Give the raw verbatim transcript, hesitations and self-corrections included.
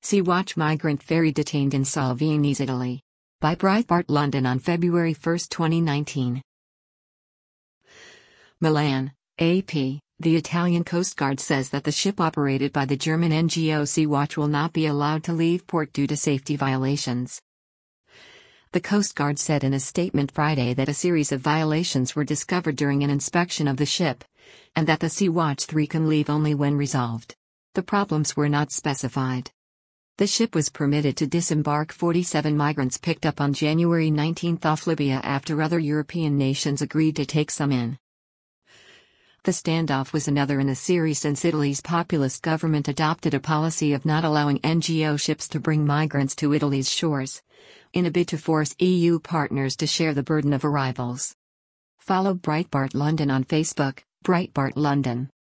Sea-Watch migrant ferry detained in Salvini's, Italy. By Breitbart London on February first, twenty nineteen. Milan, A P. The Italian Coast Guard says that the ship operated by the German N G O Sea-Watch will not be allowed to leave port due to safety violations. The Coast Guard said in a statement Friday that a series of violations were discovered during an inspection of the ship, and that the Sea-Watch three can leave only when resolved. The problems were not specified. The ship was permitted to disembark forty-seven migrants picked up on January nineteenth off Libya after other European nations agreed to take some in. The standoff was another in a series since Italy's populist government adopted a policy of not allowing N G O ships to bring migrants to Italy's shores, in a bid to force E U partners to share the burden of arrivals. Follow Breitbart London on Facebook, Breitbart London.